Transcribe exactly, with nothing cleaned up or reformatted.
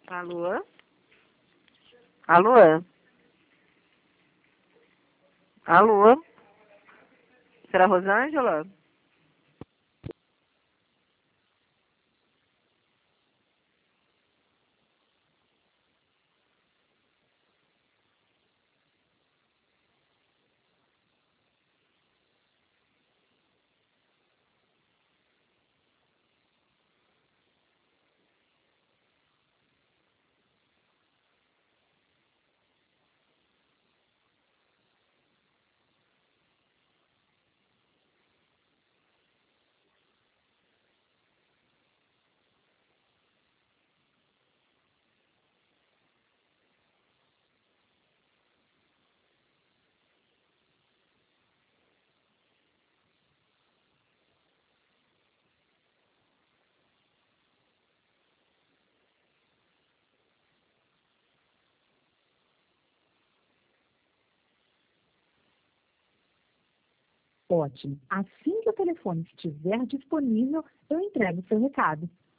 Alô? Alô? Alô? Será Rosângela? Ótimo. Assim que o telefone estiver disponível, eu entrego o seu recado.